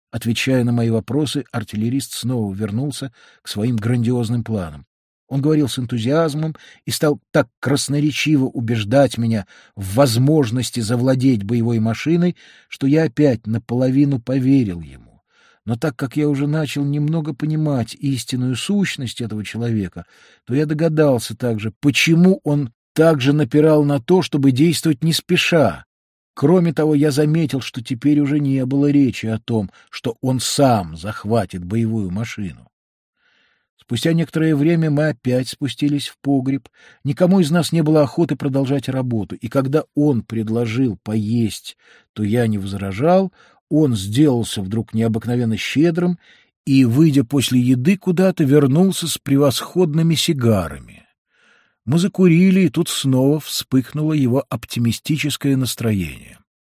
Отвечая на мои вопросы, артиллерист снова вернулся к своим грандиозным планам. Он говорил с энтузиазмом и стал так красноречиво убеждать меня в возможности завладеть боевой машиной, что я опять наполовину поверил ему. Но так как я уже начал немного понимать истинную сущность этого человека, то я догадался также, почему он также напирал на то, чтобы действовать не спеша. Кроме того, я заметил, что теперь уже не было речи о том, что он сам захватит боевую машину. Спустя некоторое время мы опять спустились в погреб. Никому из нас не было охоты продолжать работу, и когда он предложил поесть, то я не возражал. Он сделался вдруг необыкновенно щедрым и, выйдя после еды куда-то, вернулся с превосходными сигарами. Мы закурили, и тут снова вспыхнуло его оптимистическое настроение.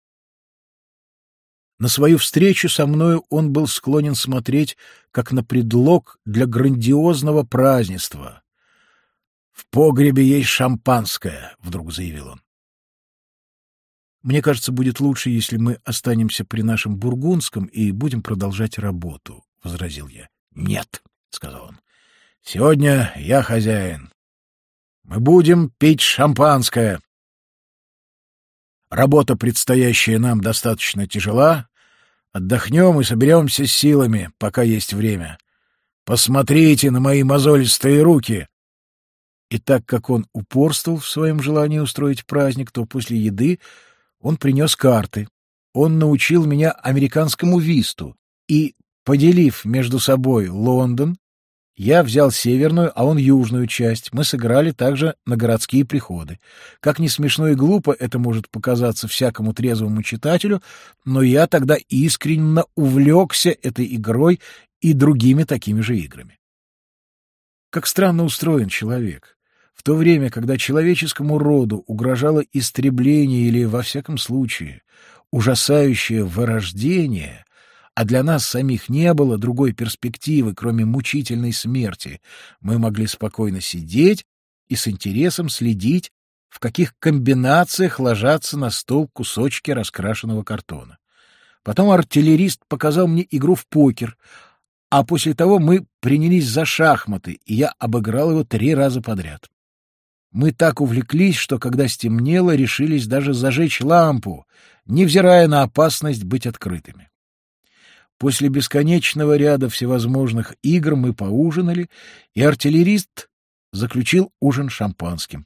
На свою встречу со мною он был склонен смотреть как на предлог для грандиозного празднества. «В погребе есть шампанское», — вдруг заявил он. «Мне кажется, будет лучше, если мы останемся при нашем бургундском и будем продолжать работу», — возразил я. «Нет», — сказал он, — «сегодня я хозяин. Мы будем пить шампанское. Работа, предстоящая нам, достаточно тяжела. Отдохнем и соберемся с силами, пока есть время. Посмотрите на мои мозолистые руки». И так как он упорствовал в своем желании устроить праздник, то после еды он принес карты. Он научил меня американскому висту, и, поделив между собой Лондон, я взял северную, а он южную часть. Мы сыграли также на городские приходы. Как ни смешно и глупо это может показаться всякому трезвому читателю, но я тогда искренне увлекся этой игрой и другими такими же играми. Как странно устроен человек. В то время, когда человеческому роду угрожало истребление или, во всяком случае, ужасающее вырождение, а для нас самих не было другой перспективы, кроме мучительной смерти, мы могли спокойно сидеть и с интересом следить, в каких комбинациях ложатся на стол кусочки раскрашенного картона. Потом артиллерист показал мне игру в покер, а после того мы принялись за шахматы, и я обыграл его 3 раза подряд. Мы так увлеклись, что, когда стемнело, решились даже зажечь лампу, невзирая на опасность быть открытыми. После бесконечного ряда всевозможных игр мы поужинали, и артиллерист заключил ужин шампанским.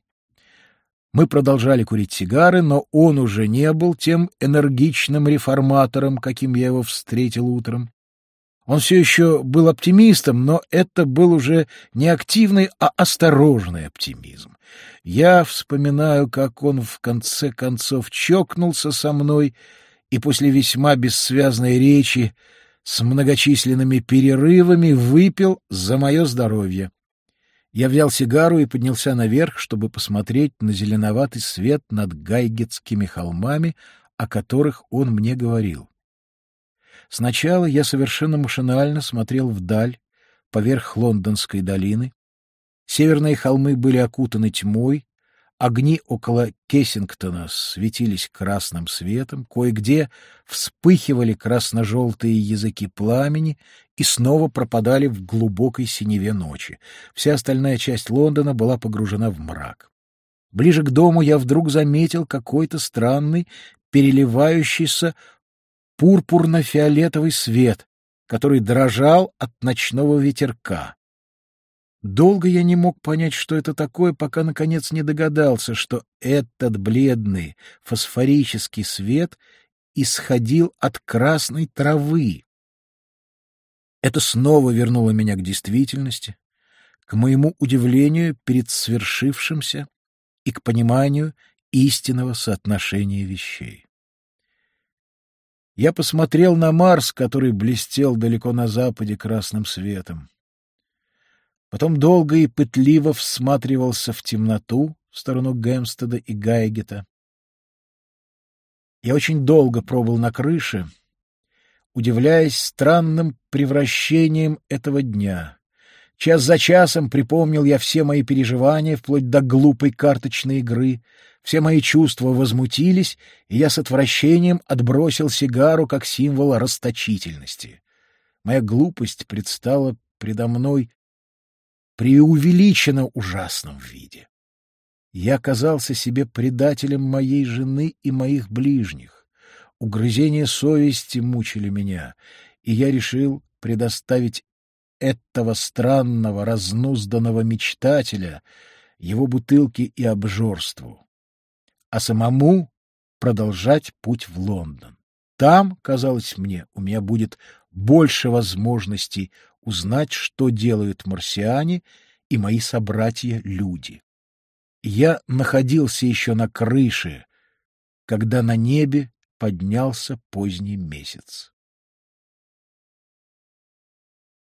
Мы продолжали курить сигары, но он уже не был тем энергичным реформатором, каким я его встретил утром. Он все еще был оптимистом, но это был уже не активный, а осторожный оптимизм. Я вспоминаю, как он в конце концов чокнулся со мной и после весьма бессвязной речи с многочисленными перерывами выпил за мое здоровье. Я взял сигару и поднялся наверх, чтобы посмотреть на зеленоватый свет над Гайгетскими холмами, о которых он мне говорил. Сначала я совершенно машинально смотрел вдаль, поверх Лондонской долины. Северные холмы были окутаны тьмой, огни около Кессингтона светились красным светом, кое-где вспыхивали красно-желтые языки пламени и снова пропадали в глубокой синеве ночи. Вся остальная часть Лондона была погружена в мрак. Ближе к дому я вдруг заметил какой-то странный, переливающийся пурпурно-фиолетовый свет, который дрожал от ночного ветерка. Долго я не мог понять, что это такое, пока, наконец, не догадался, что этот бледный фосфорический свет исходил от красной травы. Это снова вернуло меня к действительности, к моему удивлению перед свершившимся и к пониманию истинного соотношения вещей. Я посмотрел на Марс, который блестел далеко на западе красным светом. Потом долго и пытливо всматривался в темноту в сторону Гэмпстеда и Гайгета. Я очень долго пробыл на крыше, удивляясь странным превращением этого дня. Час за часом припомнил я все мои переживания, вплоть до глупой карточной игры, Все мои чувства возмутились, и я с отвращением отбросил сигару как символ расточительности. Моя глупость предстала предо мной преувеличенно ужасном виде. Я казался себе предателем моей жены и моих ближних. Угрызения совести мучили меня, и я решил предоставить этого странного, разнузданного мечтателя его бутылке и обжорству, а самому продолжать путь в Лондон. Там, казалось мне, у меня будет больше возможностей узнать, что делают марсиане и мои собратья-люди. Я находился еще на крыше, когда на небе поднялся поздний месяц.